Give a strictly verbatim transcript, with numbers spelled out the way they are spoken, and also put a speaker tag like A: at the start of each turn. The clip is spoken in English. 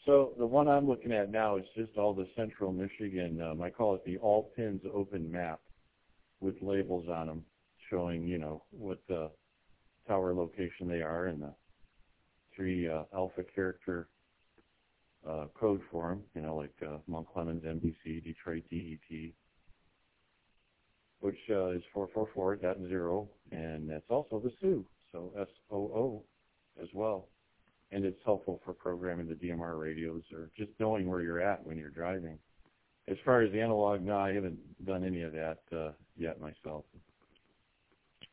A: So the one I'm looking at now is just all the central Michigan. Um, I call it the All Pins Open Map with labels on them showing, you know, what the tower location they are and the three uh, alpha character uh, code for them, you know, like uh, Mount Clemens, M D C, Detroit, D E T, which uh, is four four four dot zero, and that's also the S O O, so S O O as well. And it's helpful for programming the D M R radios or just knowing where you're at when you're driving. As far as the analog, no, I haven't done any of that uh, yet myself.